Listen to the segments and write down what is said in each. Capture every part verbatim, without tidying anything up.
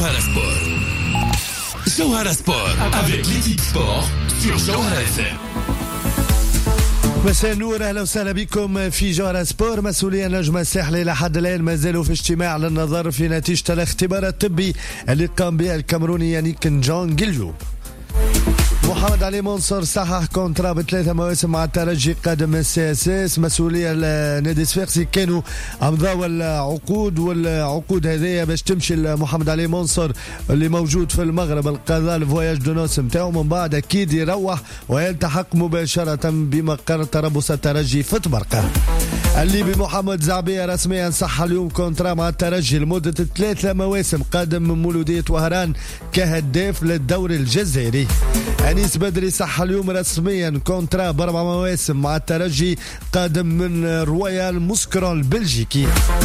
Jawhara Sport. Jawhara Sport avec l'équipe sport sur Jawhara إف إم. مساء النور، اهلا وسهلا بكم في جوهرة سبور. مسؤولي النجم الساحلي لحد الان ما زالوا في اجتماع للنظر في نتيجة الاختبار الطبي اللي قام به الكاميروني يانيك نجون جيليو. محمد علي منصور صحح كونترا بثلاثة مواسم مع الترجي قادم السي اس اس. مسؤولية النادي الصفاقسي كانوا امضاوا العقود، والعقود هذه باش تمشي لمحمد علي منصور اللي موجود في المغرب القضاء الفواياج دو نوس نتاعو، من بعد اكيد يروح ويلتحق مباشرة بمقر تربص الترجي في طبرقة. الليبي محمد زعبية رسميا صح اليوم كونترا مع الترجي لمدة ثلاثة مواسم، قادم من مولودية وهران كهداف للدوري الجزائري. أنيس بدري صح اليوم رسميا كونترا بأربع مواسم مع الترجي، قادم من رويال موسكرون البلجيكي.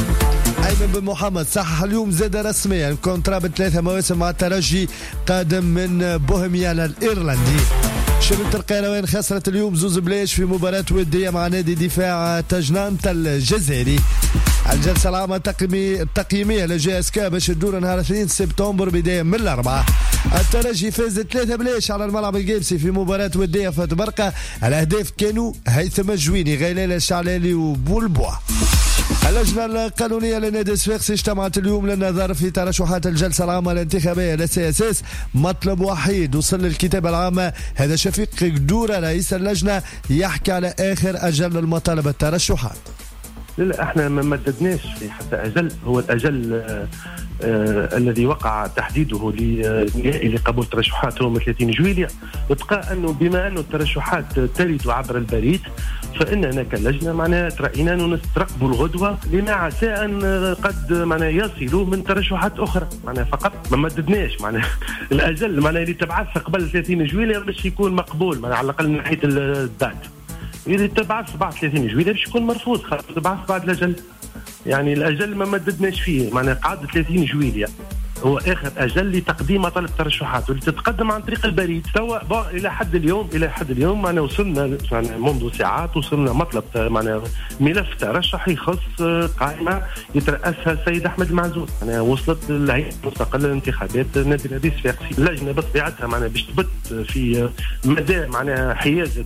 أيمن بن محمد صح اليوم زاد رسميا كونترا بثلاثة مواسم مع الترجي، قادم من بوهيميان الإيرلندي. شبيبة القيروان خسرت اليوم زوز بلاش في مباراة ودية مع نادي دفاع تجنانت الجزائري. الجلسة العامة التقييمية لجي اس كا باش تدور نهار اثنين سبتمبر بداية من الأربعة. الترجي فاز ثلاثة بلاش على الملعب الجيبسي في مباراة ودية في طبرقة. الأهداف كانوا هيثم الجويني، غيلال الشعلالي وبولبوا. اللجنة القانونية للنادي الصفاقسي اجتمعت اليوم للنظر في ترشحات الجلسة العامة الانتخابية للسي اس اس. مطلب وحيد وصل للكتابة العامة. هذا شفيق قدورة رئيس اللجنة يحكي على آخر أجل المطالب الترشحات. لا احنا ما مددناش في حتى اجل، هو الاجل آه آه الذي وقع تحديده لنهائي لقبول الترشحات هو ثلاثين جويلية. يبقى انه بما انه الترشحات ترد عبر البريد، فاننا كلجنه معناها راينا انه نستقبل الغدوه لما عسى ان قد معناها يصلوا من ترشحات اخرى، معناها فقط ما مددناش معناها الاجل معناها اللي تبعث قبل ثلاثين جويلية باش يكون مقبول، معناها على الاقل من ناحيه الدات. إذا تبعث بعد ثلاثين جويلية باش يكون مرفوض، خلاص تبعث بعد الأجل. يعني الأجل ما مددناش فيه، معناها قعد ثلاثين جويلية هو آخر أجل لتقديم مطالب الترشحات، واللي تتقدم عن طريق البريد. سواء إلى حد اليوم إلى حد اليوم معنا وصلنا معنا منذ ساعات وصلنا مطلب معنا ملف ترشح يخص قائمة يترأسها السيد أحمد المعزول. يعني وصلت الهيئة المستقلة للانتخابات النادي الرياضي الصفاقسي. اللجنة بطبيعتها معنا باش تبت في مدى معنا حيازة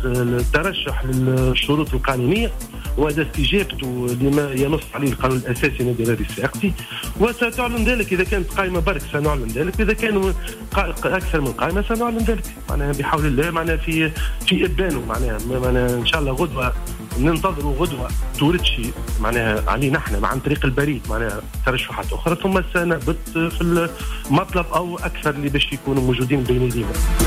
الترشح للشروط القانونية وهذا استجابته لما ينص عليه القانون الأساسي للنادي الرياضي الصفاقسي، وستعلن ذلك إذا كانت قائمة برك سنعلن ذلك، إذا كانوا أكثر من قائمة سنعلن ذلك. معناها بحول الله معناها في في إبانه معناها معناها إن شاء الله غدوة ننتظروا غدوة توردشي معناها علينا احنا عن طريق البريد معناها ترشحات أخرى، ثم سنبت في المطلب أو أكثر اللي باش يكونوا موجودين بين يدينا.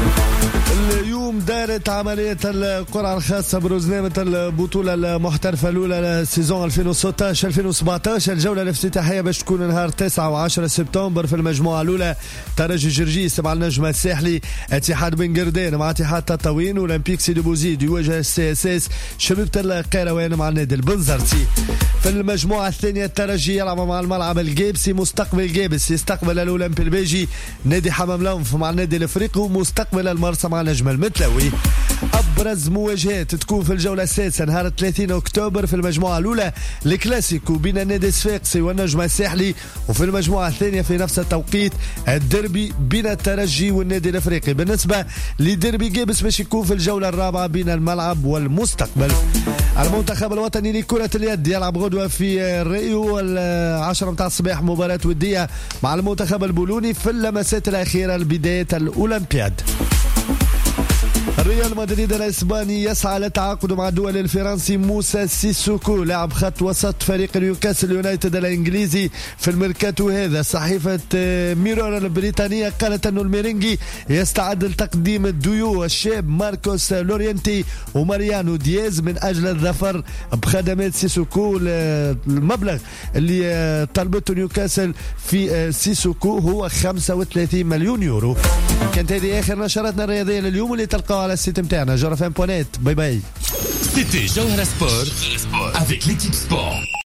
اليوم دارت عملية القرعة الخاصة برزنامة البطولة المحترفة الأولى لسيزون ألفين وستة عشر ألفين وسبعة عشر. الجولة الافتتاحية باش تكون نهار تسعة وعشرة سبتمبر في المجموعة الأولى. ترجي جرجيس مع النجم الساحلي، اتحاد بن قردان مع اتحاد تطاوين، اولمبيك سيدي بوزيد يواجه السي اس اس، شبيبة القيروان مع النادي البنزرتي. في المجموعة الثانية الترجي يلعب مع الملعب الجيبسي مستقبل جيبس يستقبل الأولمبي البيجي، نادي حمام لنف مع النادي الافريقي، ومستقبل المرسى مع نجم المتلوي. أبرز مواجهات تكون في الجولة السادسة نهار ثلاثين أكتوبر في المجموعة الأولى الكلاسيكو بين النادي الصفاقسي والنجم الساحلي، وفي المجموعة الثانية في نفس التوقيت الديربي بين الترجي والنادي الافريقي. بالنسبة لديربي جيبس باش يكون في الجولة الرابعة بين الملعب والمستقبل. المنتخب الوطني لكرة اليد يلعب غدوة في ريو العشرة متاع الصباح مباراة ودية مع المنتخب البولوني في اللمسات الأخيرة لبداية الأولمبياد. ريال مدريد الاسباني يسعى للتعاقد مع الدولي الفرنسي موسى سيسوكو لاعب خط وسط فريق نيوكاسل يونايتد الانجليزي في الميركاتو هذا. صحيفة ميرور البريطانية قالت أن الميرينجي يستعد لتقديم الديو الشاب ماركوس لورينتي وماريانو دياز من أجل الظفر بخدمات سيسوكو. المبلغ اللي طلبته نيوكاسل في سيسوكو هو خمسة وثلاثين مليون يورو. كانت هذه آخر نشراتنا الرياضية لليوم اللي تلقاها على السيت متاعنا جوهرة إف إم بوينت نت. باي باي. C'était Jawhara Sport avec l'équipe sport.